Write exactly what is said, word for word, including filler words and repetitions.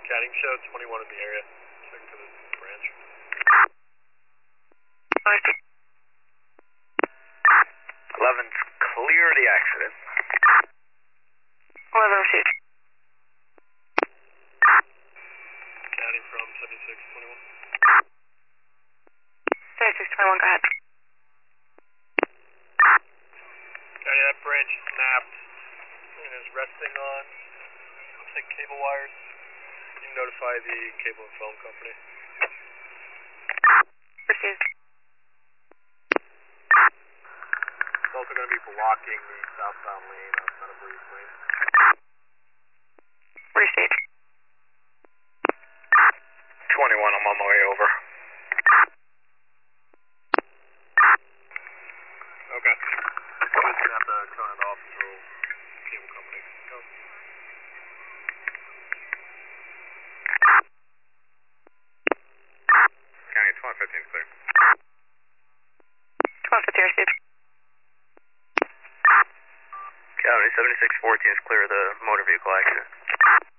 Catting show, twenty-one in the area. Check to the branch. eleven's clear of the accident. eleven received. Catting from seventy-six twenty-one. seventy-six twenty-one, go ahead. Catty, that branch snapped and is resting on, looks like cable wires. You can notify the cable and phone company. Received. It's also going to be blocking the southbound lane outside of Breeze Lane. Received. twenty-one, I'm on my way over. Okay. I'm just going to have to turn it off until cable company comes. County, twenty fifteen is clear. twenty fifteen received. County, seventy-six fourteen is clear of the motor vehicle accident.